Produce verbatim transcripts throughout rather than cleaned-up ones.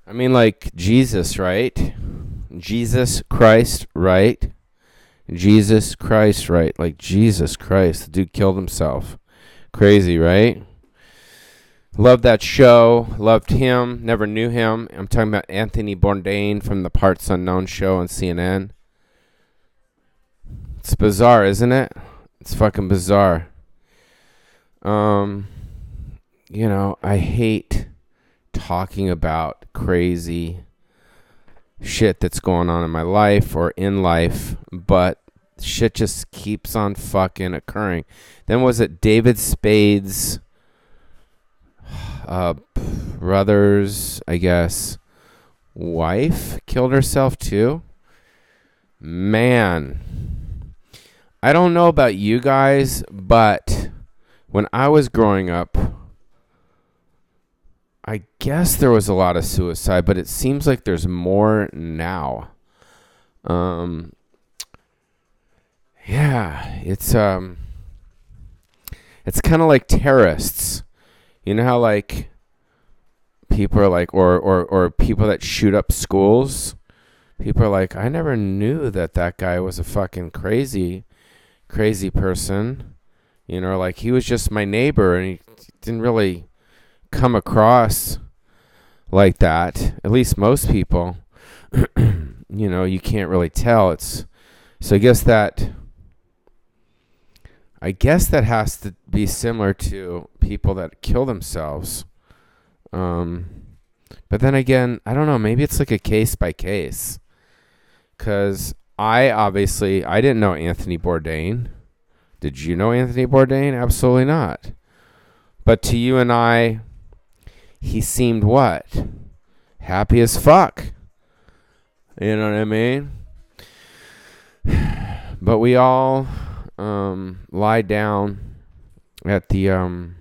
I mean, like Jesus, right? Jesus Christ, right? Jesus Christ, right? Like Jesus Christ, the dude killed himself. Crazy, right? Loved that show. Loved him. Never knew him. I'm talking about Anthony Bourdain from the Parts Unknown show on C N N. It's bizarre, isn't it? It's fucking bizarre. Um, you know, I hate talking about crazy shit that's going on in my life or in life, but shit just keeps on fucking occurring. Then was it David Spade's uh, brother's, I guess, wife killed herself too? Man, I don't know about you guys, but when I was growing up, I guess there was a lot of suicide, but it seems like there's more now. Um, yeah, it's um, it's kind of like terrorists. You know how like people are like, or or or people that shoot up schools. People are like, I never knew that that guy was a fucking crazy, crazy person. You know, like he was just my neighbor, and he didn't really come across like that. At least most people. You know, you can't really tell. It's so I guess that I guess that has to be similar to people that kill themselves. Um, but then again, I don't know. Maybe it's like a case by case. Because I obviously I didn't know Anthony Bourdain. Did you know Anthony Bourdain? Absolutely not. But to you and I, he seemed what? Happy as fuck. You know what I mean? But we all um, lie down at the um,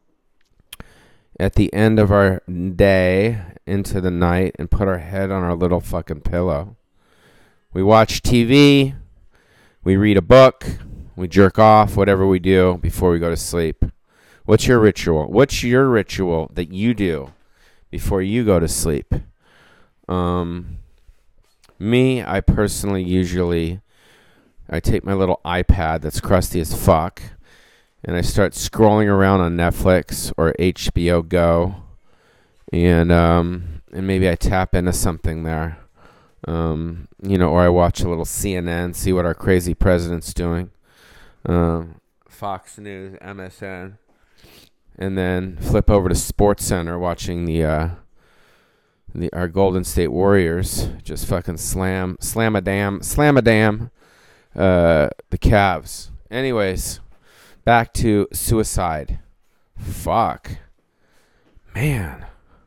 at the end of our day into the night and put our head on our little fucking pillow. We watch T V. We read a book. We jerk off, whatever we do before we go to sleep. What's your ritual? What's your ritual that you do before you go to sleep? Um, me, I personally usually, I take my little iPad that's crusty as fuck, and I start scrolling around on Netflix or H B O Go, and um, and maybe I tap into something there. Um, you know, or I watch a little C N N, see what our crazy president's doing. Um, Fox News, M S N, and then flip over to Sports Center, watching the uh, the our Golden State Warriors just fucking slam, slam a damn, slam a damn, uh, the Cavs. Anyways, back to suicide. Fuck, man.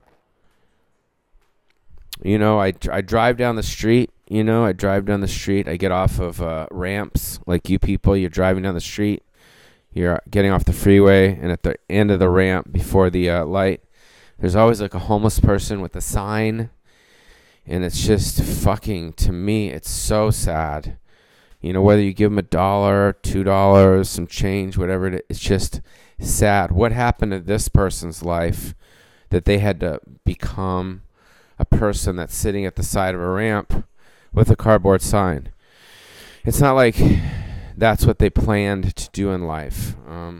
You know, I, I drive down the street, you know, I drive down the street. I get off of uh, ramps like you people. You're driving down the street. You're getting off the freeway, and at the end of the ramp before the uh, light, there's always like a homeless person with a sign. And it's just fucking, to me, it's so sad. You know, whether you give them a dollar, two dollars, some change, whatever it is, it's just sad. What happened to this person's life that they had to become a person that's sitting at the side of a ramp with a cardboard sign? It's not like that's what they planned to do in life. Um,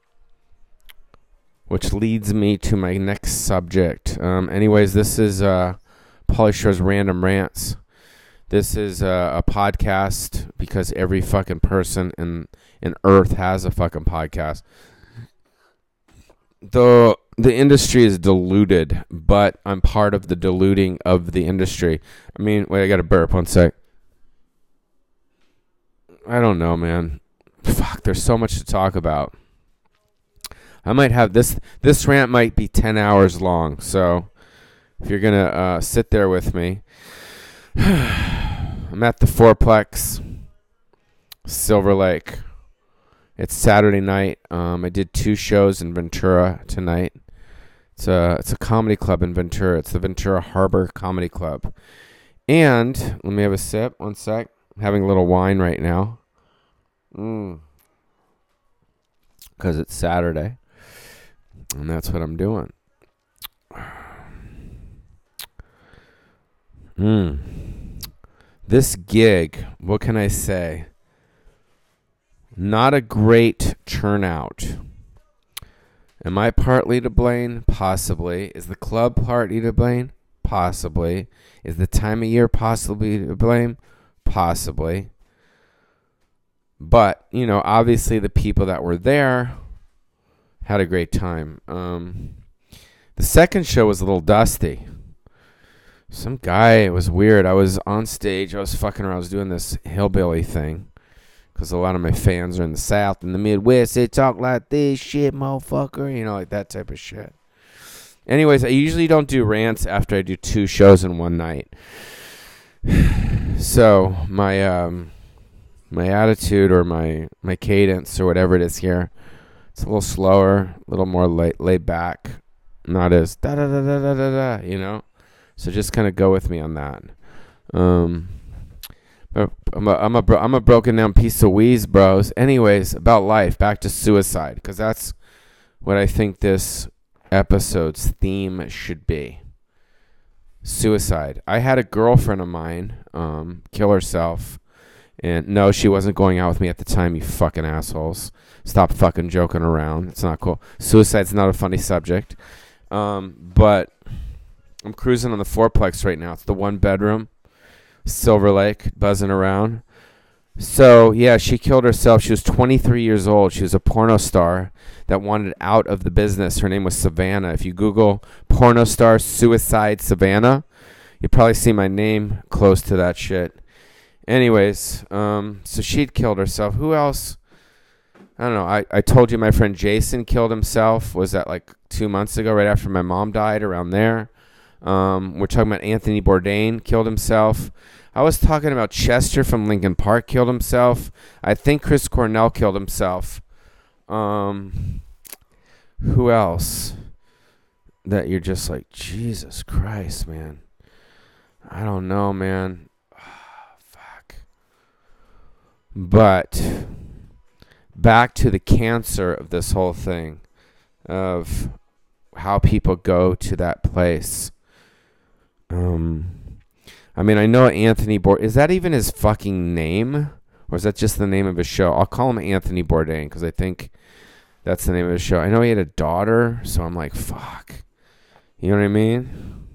which leads me to my next subject. Um, anyways, this is uh, Pauly Shore's Random Rants. This is uh, a podcast because every fucking person in, in Earth has a fucking podcast. The the industry is diluted, but I'm part of the diluting of the industry. I mean, wait, I got to burp. One sec. I don't know, man. Fuck, there's so much to talk about. I might have this. This rant might be ten hours long, so if you're gonna uh, sit there with me, I'm at the Fourplex, Silver Lake. It's Saturday night. Um, I did two shows in Ventura tonight. It's a it's a comedy club in Ventura. It's the Ventura Harbor Comedy Club. And let me have a sip. One sec. I'm having a little wine right now. Mm. Because it's Saturday. And that's what I'm doing. Hmm. This gig, what can I say? Not a great turnout. Am I partly to blame? Possibly. Is the club partly to blame? Possibly. Is the time of year possibly to blame? Possibly. But, you know, obviously the people that were there had a great time. Um, the second show was a little dusty. Some guy, it was weird. I was on stage. I was fucking around. I was doing this hillbilly thing. Because a lot of my fans are in the South and the Midwest. They talk like this shit, motherfucker. You know, like that type of shit. Anyways, I usually don't do rants after I do two shows in one night. So, my um, my attitude or my, my cadence or whatever it is here, it's a little slower, a little more laid, laid back. Not as da-da-da-da-da-da, you know? So just kind of go with me on that. Um... I'm a, I'm a, bro, I'm a broken down piece of wheeze, bros. Anyways, about life, back to suicide, because that's what I think this episode's theme should be. Suicide. I had a girlfriend of mine um, kill herself, and no, she wasn't going out with me at the time, you fucking assholes. Stop fucking joking around. It's not cool. Suicide's not a funny subject. Um, but I'm cruising on the fourplex right now. It's the one bedroom. Silver Lake, buzzing around. So, yeah, she killed herself. She was twenty-three years old. She was a porno star that wanted out of the business. Her name was Savannah. If you Google porno star suicide Savannah, you'll probably see my name close to that shit. Anyways, um, so she'd killed herself. Who else? I don't know. I, I told you my friend Jason killed himself. Was that like two months ago, right after my mom died, around there? Um, we're talking about Anthony Bourdain killed himself. I was talking about Chester from Linkin Park killed himself. I think Chris Cornell killed himself. Um, who else? That you're just like, Jesus Christ, man. I don't know, man. Oh, fuck. But back to the cancer of this whole thing, of how people go to that place. Um, I mean, I know Anthony Bourdain. Is that even his fucking name? Or is that just the name of his show? I'll call him Anthony Bourdain because I think that's the name of his show. I know he had a daughter, so I'm like, fuck. You know what I mean?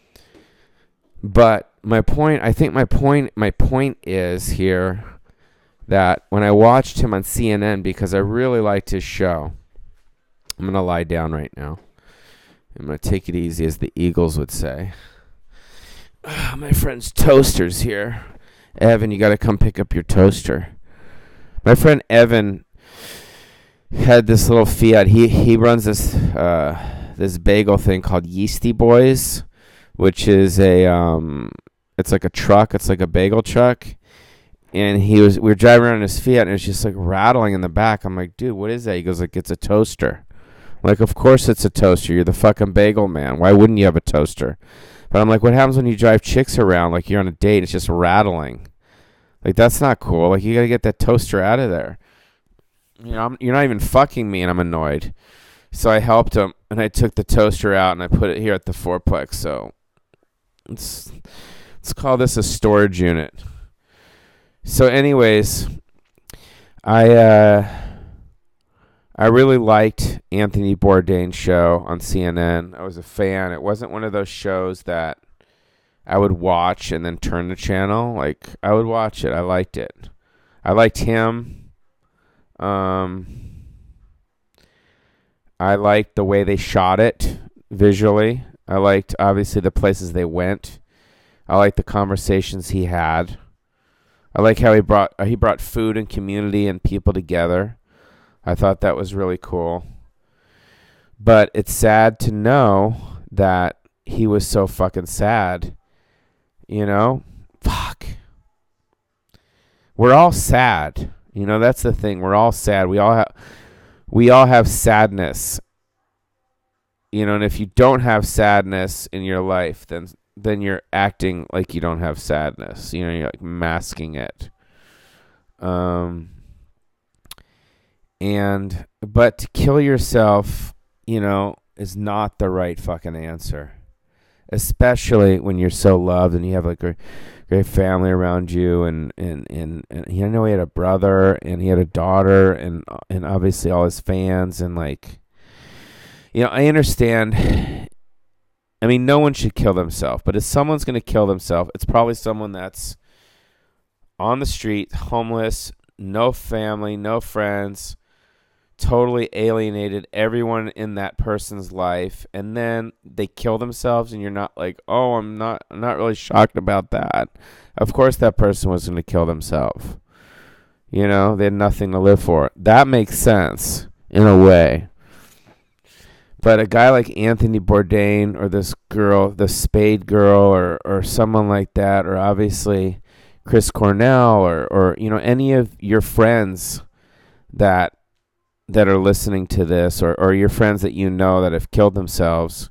But my point, I think my point, my point is here that when I watched him on C N N, because I really liked his show, I'm going to lie down right now. I'm going to take it easy, as the Eagles would say. Uh, my friend's toaster's here. Evan, you got to come pick up your toaster. My friend Evan had this little Fiat. He he runs this uh, this bagel thing called Yeasty Boys, which is a um, it's like a truck. It's like a bagel truck. And he was we were driving around in his Fiat, and it was just like rattling in the back. I'm like, dude, what is that? He goes, like, it's a toaster. I'm like, of course it's a toaster. You're the fucking bagel man. Why wouldn't you have a toaster? But I'm like, what happens when you drive chicks around like you're on a date? It's just rattling. Like, that's not cool. Like, you got to get that toaster out of there. You know, I'm, you're not even fucking me, and I'm annoyed. So I helped him, and I took the toaster out, and I put it here at the fourplex. So let's, let's call this a storage unit. So anyways, I uh, I really liked Anthony Bourdain's show on C N N. I was a fan. It wasn't one of those shows that I would watch and then turn the channel. Like, I would watch it. I liked it. I liked him. Um, I liked the way they shot it visually. I liked, obviously, the places they went. I liked the conversations he had. I like how he brought he brought food and community and people together. I thought that was really cool. But it's sad to know that he was so fucking sad. You know? Fuck. We're all sad. You know, that's the thing. We're all sad. We all have we all have sadness. You know, and if you don't have sadness in your life, then then you're acting like you don't have sadness. You know, you're like masking it. Um And, but to kill yourself, you know, is not the right fucking answer. especially when you're so loved and you have like a great family around you, and and and, and you know he had a brother and he had a daughter, and and obviously all his fans, and like, you know, I understand. I mean, no one should kill themselves, but if someone's going to kill themselves, it's probably someone that's on the street, homeless, no family, no friends, totally alienated everyone in that person's life, and then they kill themselves, and you're not like, oh, I'm not I'm not really shocked about that. Of course that person was going to kill themselves. You know, they had nothing to live for. That makes sense in a way. But a guy like Anthony Bourdain, or this girl, the Spade girl, or or someone like that, or obviously Chris Cornell, or or you know, any of your friends that that are listening to this, or, or your friends that you know that have killed themselves,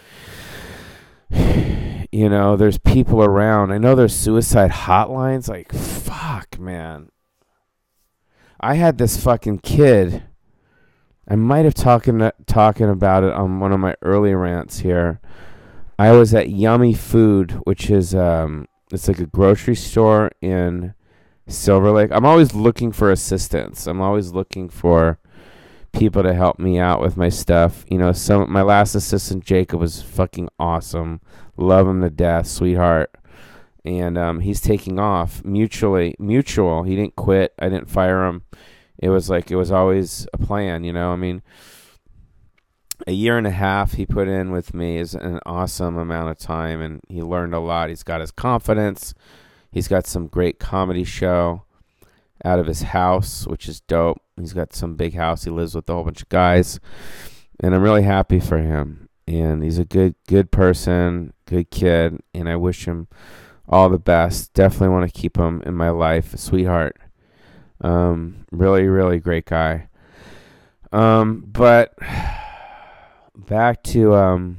you know, there's people around. I know there's suicide hotlines. Like, fuck, man. I had this fucking kid. I might have talking talking about it on one of my early rants here. I was at Yummy Food, which is um, it's like a grocery store in Silver Lake. I'm always looking for assistance. I'm always looking for people to help me out with my stuff. You know, some my last assistant, Jacob, was fucking awesome. Love him to death, sweetheart. And um, he's taking off mutually, mutual. He didn't quit. I didn't fire him. It was like, it was always a plan, you know. I mean, a year and a half he put in with me is an awesome amount of time, and he learned a lot. He's got his confidence. He's got some great comedy show out of his house, which is dope. He's got some big house. He lives with a whole bunch of guys, and I'm really happy for him. And he's a good, good person, good kid, and I wish him all the best. Definitely want to keep him in my life, a sweetheart. Um, really, really great guy. Um, but back to um,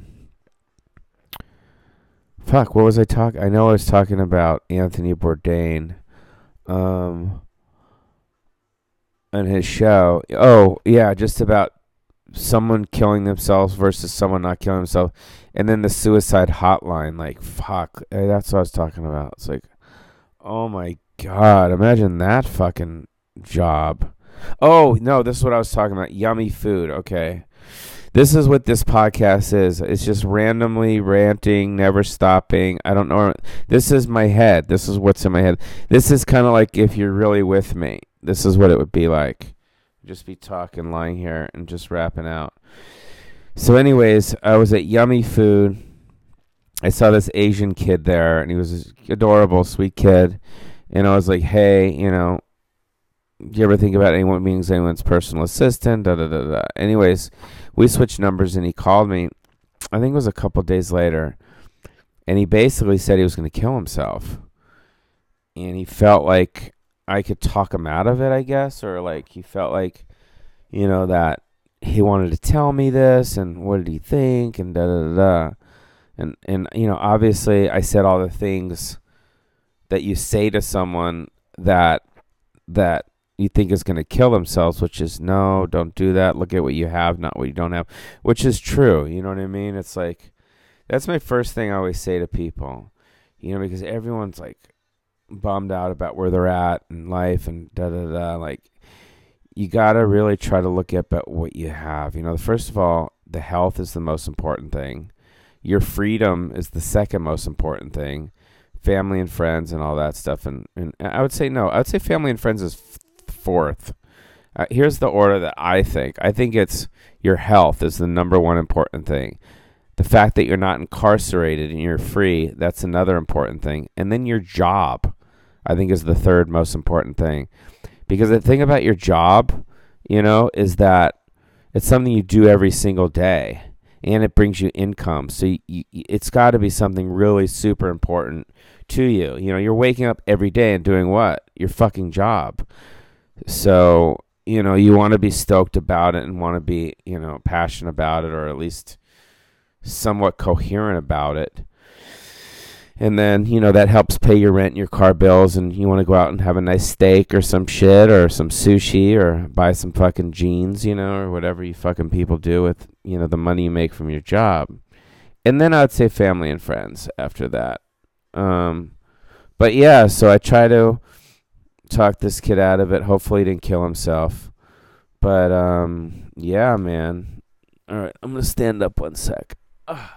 fuck. What was I talking? I know I was talking about Anthony Bourdain. Um. On his show. Oh, yeah, just about someone killing themselves versus someone not killing themselves. And then the suicide hotline. Like, fuck. That's what I was talking about. It's like, oh my God. Imagine that fucking job. Oh, no, this is what I was talking about. Yummy Food. Okay. This is what this podcast is. It's just randomly ranting, never stopping. I don't know. This is my head. This is what's in my head. This is kind of like if you're really with me. This is what it would be like. Just be talking, lying here, and just rapping out. So anyways, I was at Yummy Food. I saw this Asian kid there, and he was an adorable, sweet kid. And I was like, hey, you know, do you ever think about anyone being anyone's personal assistant? Da, da, da, da. Anyways, we switched numbers, and he called me. I think it was a couple days later. And he basically said he was going to kill himself. And he felt like I could talk him out of it, I guess, or like he felt like, you know, that he wanted to tell me this, and what did he think, and da da da da, and and you know, obviously, I said all the things that you say to someone that that you think is going to kill themselves, which is no, don't do that. Look at what you have, not what you don't have, which is true. You know what I mean? It's like that's my first thing I always say to people, you know, because everyone's like bummed out about where they're at in life and da da da. Like, you gotta really try to look at what you have. You know, first of all, the health is the most important thing. Your freedom is the second most important thing. Family and friends and all that stuff. And, and I would say no. I would say family and friends is f- fourth. Uh, here's the order that I think. I think it's your health is the number one important thing. The fact that you're not incarcerated and you're free, that's another important thing. And then your job, I think, is the third most important thing. Because the thing about your job, you know, is that it's something you do every single day. And it brings you income. So you, you, it's got to be something really super important to you. You know, you're waking up every day and doing what? Your fucking job. So, you know, you want to be stoked about it and want to be, you know, passionate about it, or at least somewhat coherent about it. And then, you know, that helps pay your rent and your car bills, and you want to go out and have a nice steak or some shit or some sushi or buy some fucking jeans, you know, or whatever you fucking people do with, you know, the money you make from your job. and then I'd say family and friends after that. Um, but yeah, so I try to talk this kid out of it. Hopefully he didn't kill himself. But um, yeah, man. All right, I'm gonna stand up one sec. Ugh.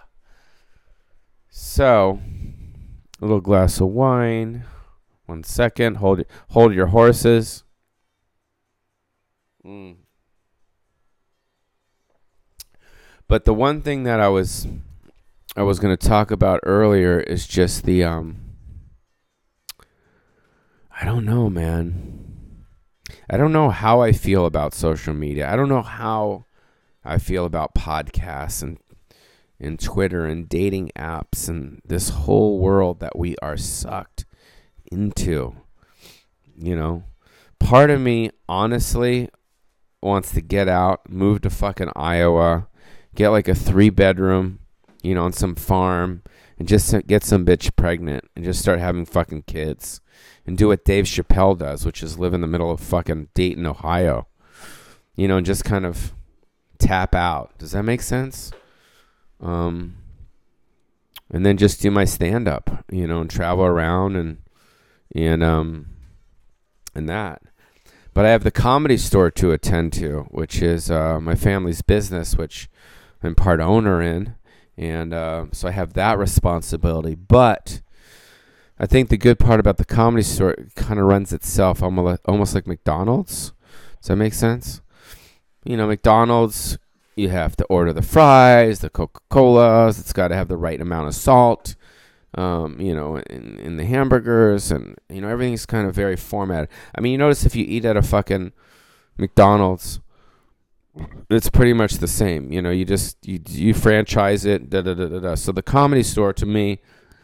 So, a little glass of wine. One second. Hold hold your horses. Mm. But the one thing that I was I was going to talk about earlier is just the um I don't know, man. I don't know how I feel about social media. I don't know how I feel about podcasts and and Twitter and dating apps and this whole world that we are sucked into. You know, part of me honestly wants to get out, move to fucking Iowa, get like a three bedroom, you know, on some farm, and just get some bitch pregnant and just start having fucking kids and do what Dave Chappelle does, which is live in the middle of fucking Dayton, Ohio, you know, and just kind of tap out. Does that make sense? Um, and then just do my stand up, you know, and travel around and, and, um, and that. But I have the Comedy Store to attend to, which is uh, my family's business, which I'm part owner in. And uh, so I have that responsibility. But I think the good part about the Comedy Store, it kind of runs itself almost like McDonald's. Does that make sense? You know, McDonald's, you have to order the fries, the Coca-Colas. It's got to have the right amount of salt. Um, you know, in, in the hamburgers, and, you know, everything's kind of very formatted. I mean, you notice if you eat at a fucking McDonald's, it's pretty much the same. You know, you just, you, you franchise it, da da da da da. So the Comedy Store, to me,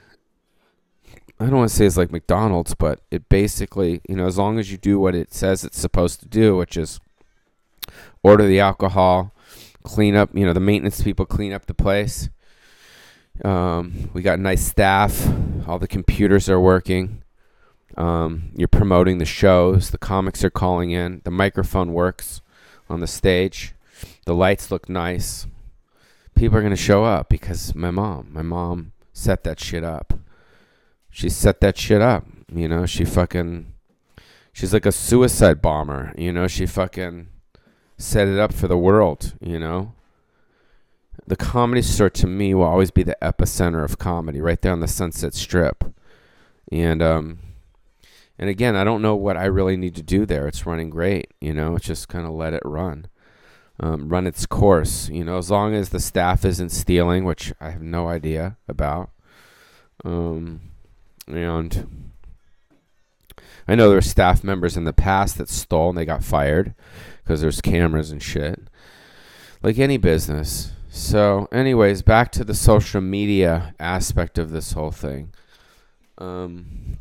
I don't want to say it's like McDonald's, but it basically, you know, as long as you do what it says it's supposed to do, which is order the alcohol, clean up, you know, the maintenance people clean up the place. Um, we got nice staff. All the computers are working. Um, you're promoting the shows. The comics are calling in. The microphone works on the stage. The lights look nice. People are going to show up because my mom, my mom set that shit up. She set that shit up. You know, she fucking, she's like a suicide bomber. You know, she fucking set it up for the world, you know. The Comedy Store, to me, will always be the epicenter of comedy, right there on the Sunset Strip. And, um, and again, I don't know what I really need to do there. It's running great, you know. It's just kind of let it run, um, run its course, you know. As long as the staff isn't stealing, which I have no idea about. Um, and I know there were staff members in the past that stole and they got fired because there's cameras and shit, like any business. So, anyways, back to the social media aspect of this whole thing. Um,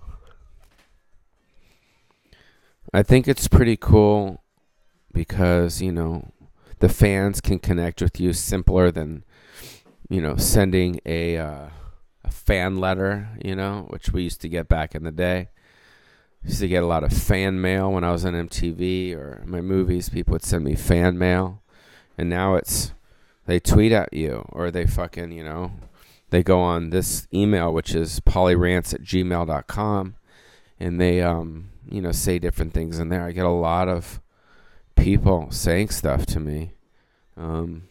I think it's pretty cool because, you know, the fans can connect with you simpler than, you know, sending a, uh, a fan letter, you know, which we used to get back in the day. I used to get a lot of fan mail when I was on M T V or my movies. People would send me fan mail. And now it's, they tweet at you, or they fucking, you know, they go on this email, which is polyrants at gmail dot com, and they, um, you know, say different things in there. I get a lot of people saying stuff to me. Um,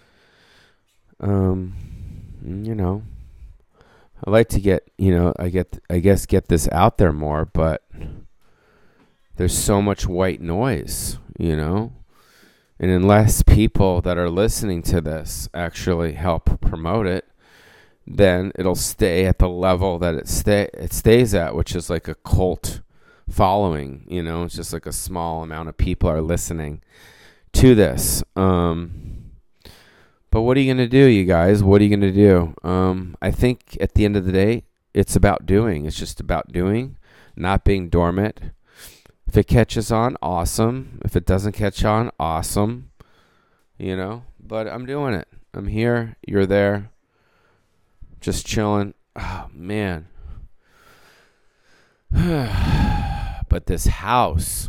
um, you know, I like to get, you know, I get, I guess, get this out there more, but there's so much white noise, you know. And unless people that are listening to this actually help promote it, then it'll stay at the level that it stay it stays at, which is like a cult following. You know, it's just like a small amount of people are listening to this. Um, but what are you gonna do, you guys? What are you gonna do? Um, I think at the end of the day, it's about doing. It's just about doing, not being dormant. If it catches on, awesome. If it doesn't catch on, awesome. You know, but I'm doing it. I'm here. You're there. Just chilling. Oh, man. But this house,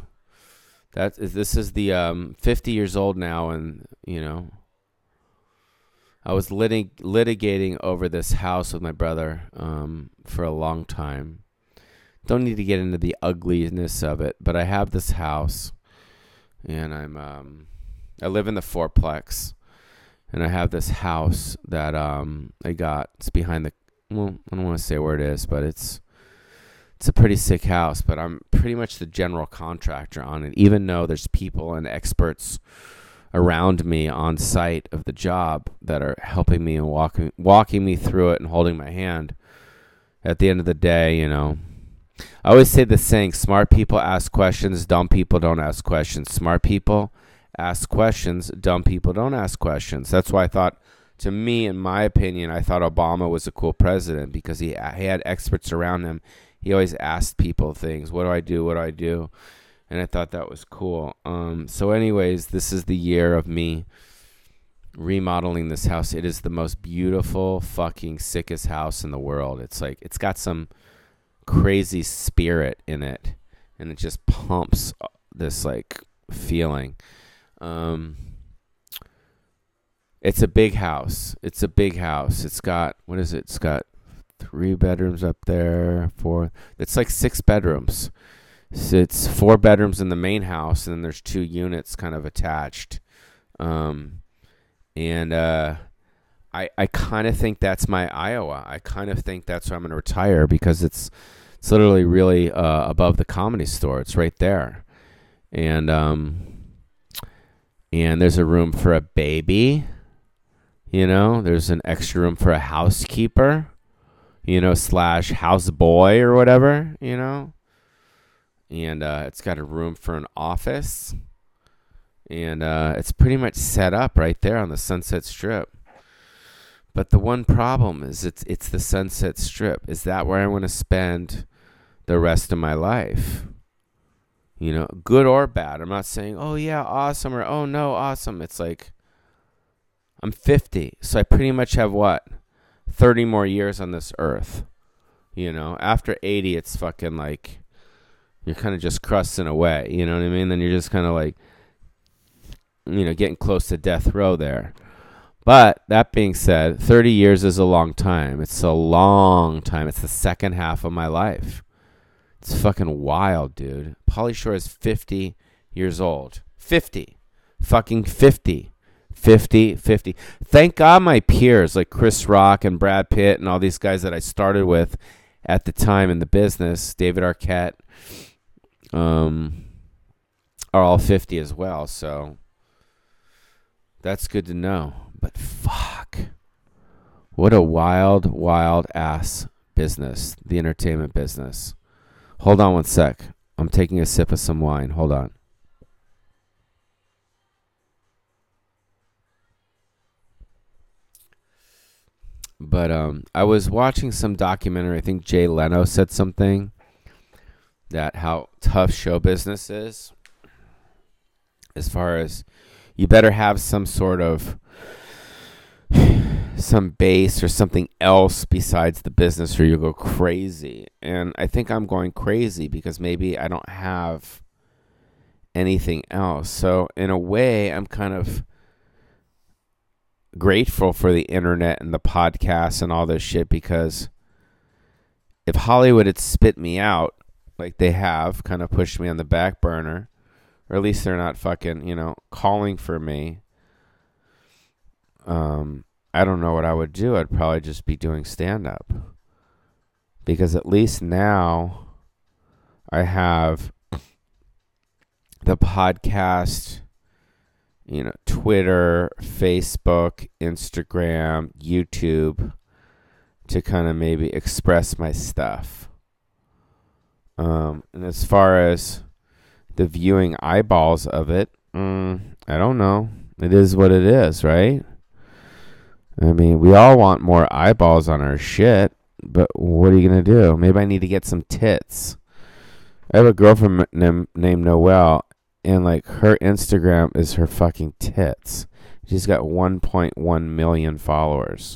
that is, this is the um, fifty years old now, and, you know, I was litig- litigating over this house with my brother um, for a long time. Don't need to get into the ugliness of it, but I have this house, and I'm um, I live in the fourplex, and I have this house that um, I got. It's behind the. Well, I don't want to say where it is, but it's it's a pretty sick house. But I'm pretty much the general contractor on it, even though there's people and experts around me on site of the job that are helping me and walking walking me through it and holding my hand. At the end of the day, you know, I always say the saying, smart people ask questions, dumb people don't ask questions. Smart people ask questions, dumb people don't ask questions. That's why I thought, to me, in my opinion, I thought Obama was a cool president because he, he had experts around him. He always asked people things. What do I do? What do I do? And I thought that was cool. Um, so anyways, this is the year of me remodeling this house. It is the most beautiful, fucking sickest house in the world. It's like, it's got some crazy spirit in it. And it just pumps this like feeling. Um, it's a big house. It's a big house. It's got, what is it? It's got three bedrooms up there, four. It's like six bedrooms. So it's four bedrooms in the main house, and then there's two units kind of attached. Um, and uh, I I kind of think that's my Iowa. I kind of think that's where I'm going to retire because it's it's literally really uh, above the Comedy Store. It's right there, and um, and there's a room for a baby. You know, there's an extra room for a housekeeper. You know, slash houseboy or whatever. You know. And uh, it's got a room for an office. And uh, it's pretty much set up right there on the Sunset Strip. But the one problem is it's it's the Sunset Strip. Is that where I want to spend the rest of my life? You know, good or bad. I'm not saying, oh, yeah, awesome, or oh, no, awesome. It's like, I'm fifty. So I pretty much have what? thirty more years on this earth. You know, after eighty, it's fucking like, you're kind of just crusting away, you know what I mean? Then you're just kind of like, you know, getting close to death row there. But that being said, thirty years is a long time. It's a long time. It's the second half of my life. It's fucking wild, dude. Pauly Shore is fifty years old. fifty. Fucking fifty. fifty, fifty. Thank God my peers like Chris Rock and Brad Pitt and all these guys that I started with at the time in the business, David Arquette, um, are all fifty as well. So that's good to know. But fuck, what a wild, wild ass business, the entertainment business. Hold on one sec. I'm taking a sip of some wine. Hold on. But um, I was watching some documentary. I think Jay Leno said something that how tough show business is. As far as you better have some sort of some base or something else besides the business or you'll go crazy. And I think I'm going crazy because maybe I don't have anything else. So in a way, I'm kind of grateful for the internet and the podcasts and all this shit, because if Hollywood had spit me out like they have, kind of pushed me on the back burner, or at least they're not fucking, you know, calling for me, um, I don't know what I would do. I'd probably just be doing stand-up. Because at least now I have the podcast, you know, Twitter, Facebook, Instagram, YouTube, to kind of maybe express my stuff. Um, and as far as the viewing eyeballs of it, mm, I don't know. It is what it is, right? I mean, we all want more eyeballs on our shit, but what are you going to do? Maybe I need to get some tits. I have a girlfriend named, named Noelle, and like her Instagram is her fucking tits. She's got one point one million followers.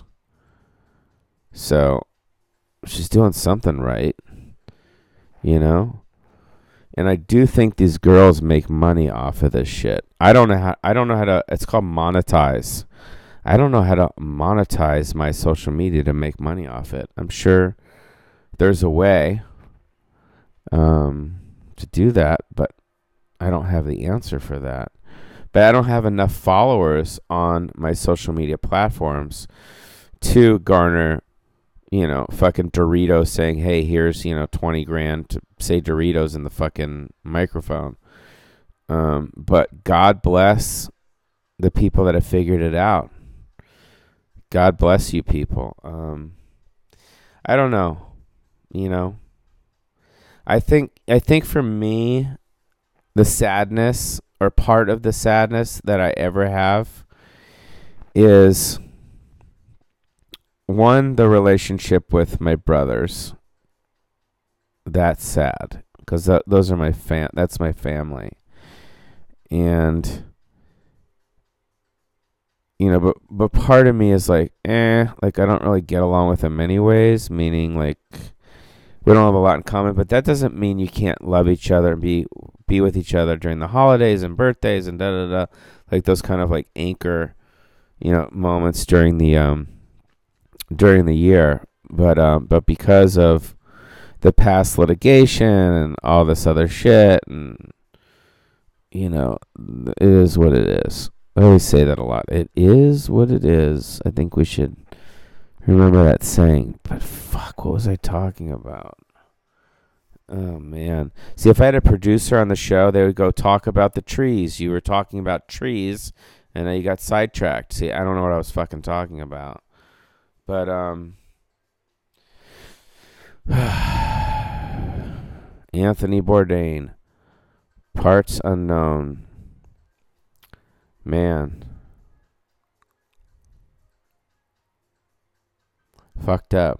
So she's doing something right, you know? And I do think these girls make money off of this shit. I don't know how I don't know how to it's called monetize. I don't know how to monetize my social media to make money off it. I'm sure there's a way um, to do that, but I don't have the answer for that. But I don't have enough followers on my social media platforms to garner, you know, fucking Doritos saying, hey, here's, you know, twenty grand to say Doritos in the fucking microphone. Um, but God bless the people that have figured it out. God bless you people. Um, I don't know, you know. I think I think for me, the sadness or part of the sadness that I ever have is one, the relationship with my brothers. That's sad because th- those are my fam. That's my family, and you know, but but part of me is like, eh, like I don't really get along with them anyways. Meaning, like we don't have a lot in common, but that doesn't mean you can't love each other and be be with each other during the holidays and birthdays and da da da, like those kind of like anchor, you know, moments during the um during the year. But um, but because of the past litigation and all this other shit, and you know, it is what it is. I always say that a lot. It is what it is. I think we should remember that saying. But fuck, what was I talking about? Oh, man. See, if I had a producer on the show, they would go talk about the trees. You were talking about trees, and then you got sidetracked. See, I don't know what I was fucking talking about. But, um... Anthony Bourdain. Parts unknown. Man. Fucked up.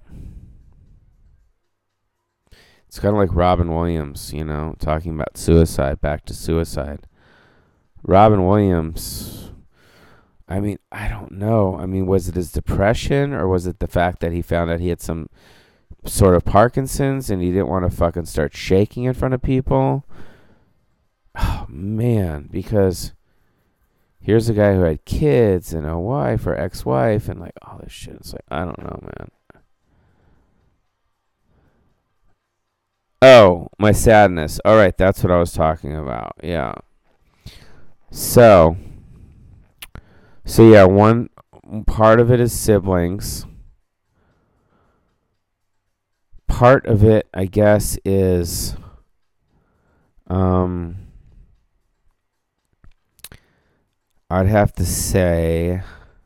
It's kind of like Robin Williams, you know, talking about suicide, back to suicide. Robin Williams, I mean, I don't know. I mean, was it his depression or was it the fact that he found out he had some sort of Parkinson's and he didn't want to fucking start shaking in front of people? Oh, man, because here's a guy who had kids and a wife or ex-wife and like all this shit. It's like, I don't know, man. Oh, my sadness. All right, that's what I was talking about. Yeah. So, so yeah, one part of it is siblings. Part of it, I guess, is um I'd have to say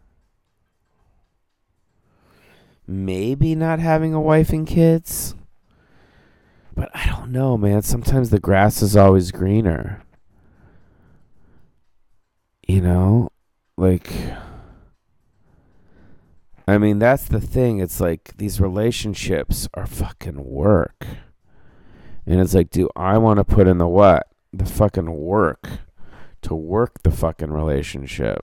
maybe not having a wife and kids. But I don't know, man. Sometimes the grass is always greener. You know? Like, I mean, that's the thing. It's like these relationships are fucking work. And it's like, do I want to put in the what? The fucking work to work the fucking relationship.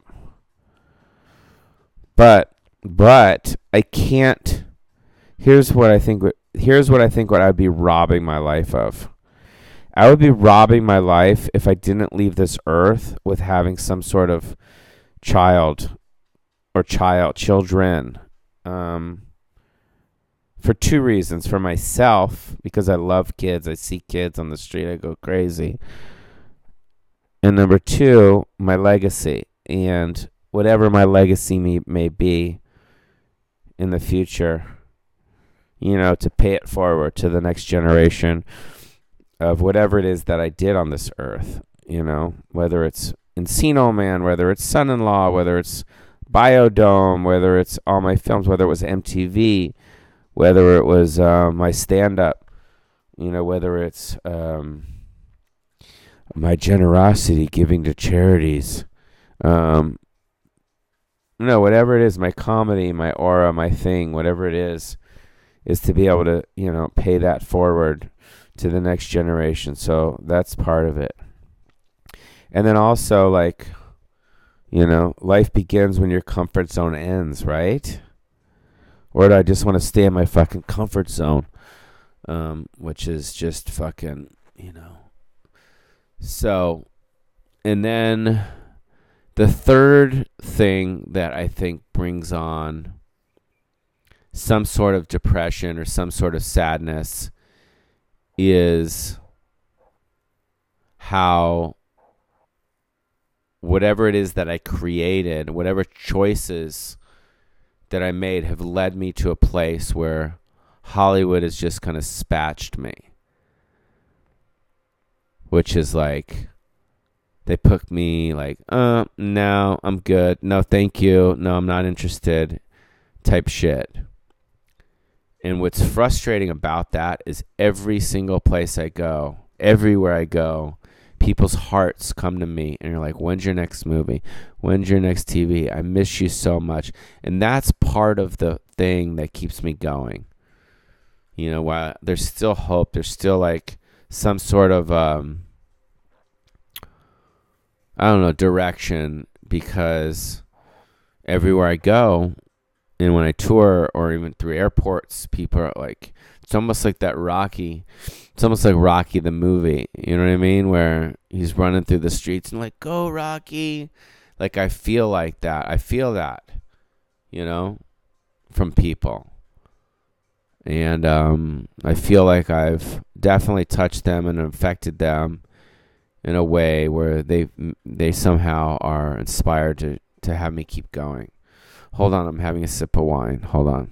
But, but I can't. Here's what I think. Here's what I think what I'd be robbing my life of. I would be robbing my life if I didn't leave this earth with having some sort of child or child, children. Um, for two reasons. For myself, because I love kids. I see kids on the street. I go crazy. And number two, my legacy. And whatever my legacy may, may be in the future, you know, to pay it forward to the next generation of whatever it is that I did on this earth, you know, whether it's Encino Man, whether it's Son-in-Law, whether it's Biodome, whether it's all my films, whether it was M T V, whether it was uh, my stand-up, you know, whether it's um, my generosity, giving to charities, um, no, whatever it is, my comedy, my aura, my thing, whatever it is, is to be able to, you know, pay that forward to the next generation. So that's part of it. And then also, like, you know, life begins when your comfort zone ends, right? Or do I just want to stay in my fucking comfort zone, um, which is just fucking, you know. So, and then the third thing that I think brings on some sort of depression or some sort of sadness is how whatever it is that I created, whatever choices that I made have led me to a place where Hollywood has just kind of spatched me. Which is like, they put me like, uh, no, I'm good. No, thank you. No, I'm not interested type shit. And what's frustrating about that is every single place I go, everywhere I go, people's hearts come to me and you're like, when's your next movie? When's your next T V? I miss you so much. And that's part of the thing that keeps me going. You know, while there's still hope, there's still like some sort of, um, I don't know, direction, because everywhere I go, and when I tour or even through airports, people are like, it's almost like that Rocky. It's almost like Rocky the movie. You know what I mean? Where he's running through the streets and like, go Rocky. Like I feel like that. I feel that, you know, from people. And um, I feel like I've definitely touched them and affected them in a way where they they somehow are inspired to, to have me keep going. Hold on, I'm having a sip of wine. Hold on.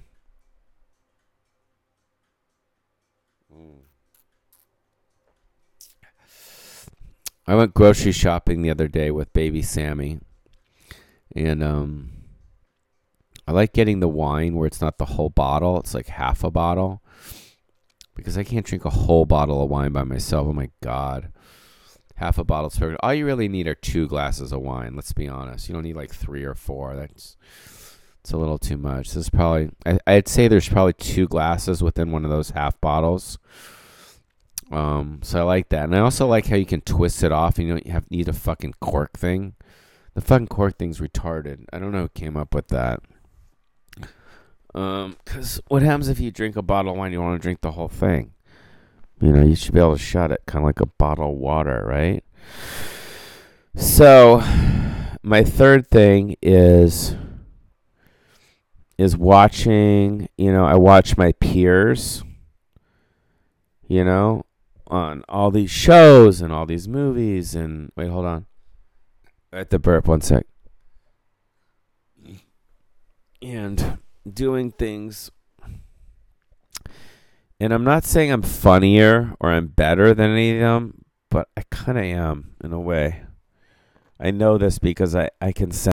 I went grocery shopping the other day with baby Sammy. And um, I like getting the wine where it's not the whole bottle. It's like half a bottle. Because I can't drink a whole bottle of wine by myself. Oh my God. Half a bottle's perfect. All you really need are two glasses of wine. Let's be honest. You don't need like three or four. That's... It's a little too much. This is probably, I, I'd say there's probably two glasses within one of those half bottles. Um, so I like that. And I also like how you can twist it off and you don't have need a fucking cork thing. The fucking cork thing's retarded. I don't know who came up with that. Um, because what happens if you drink a bottle of wine, you want to drink the whole thing? You know, you should be able to shut it, kind of like a bottle of water, right? So, my third thing is... is watching, you know, I watch my peers, you know, on all these shows and all these movies and, wait, hold on. I have to burp, one sec. And doing things, and I'm not saying I'm funnier or I'm better than any of them, but I kind of am in a way. I know this because I, I can sense